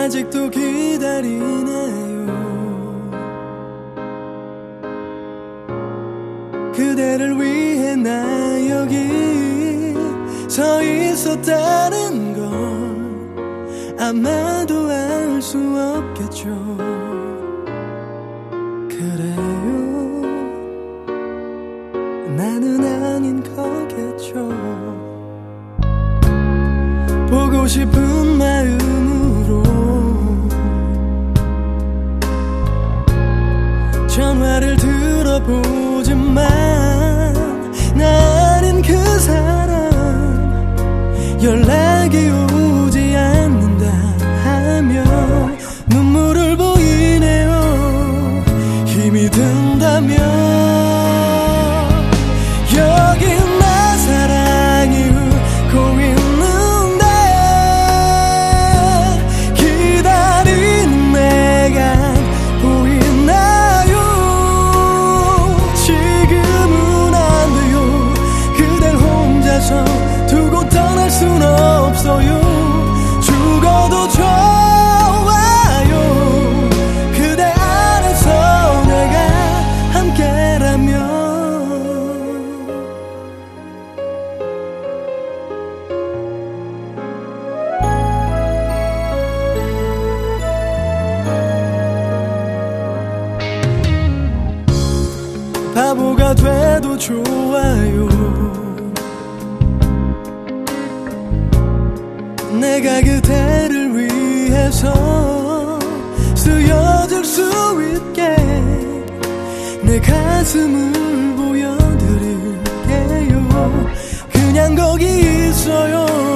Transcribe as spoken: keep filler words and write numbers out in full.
아직도 기다리네요. 그대를 위해 나 여기 서 있었다는 걸 아마도 알 수 없겠죠. 그래요, 나는 아닌 거겠죠. 보고 싶은 마음으로 전화를 들어보지만 나는 그 사람 연락이 오지 않는다 하며 눈물을 보이네요. 힘이 든다면 여긴 나 사랑이 웃고 있는데 기다리는 내가 보이나요? 지금은 안 돼요. 그댈 혼자서 두고 떠날 순 없어요. 죽어도 좋아요. 그대 안에서 내가 함께라면. 바보가 돼도 좋아요. 내가 그대를 위해서 쓰여질 수 있게 내 가슴을 보여드릴게요. 그냥 거기 있어요.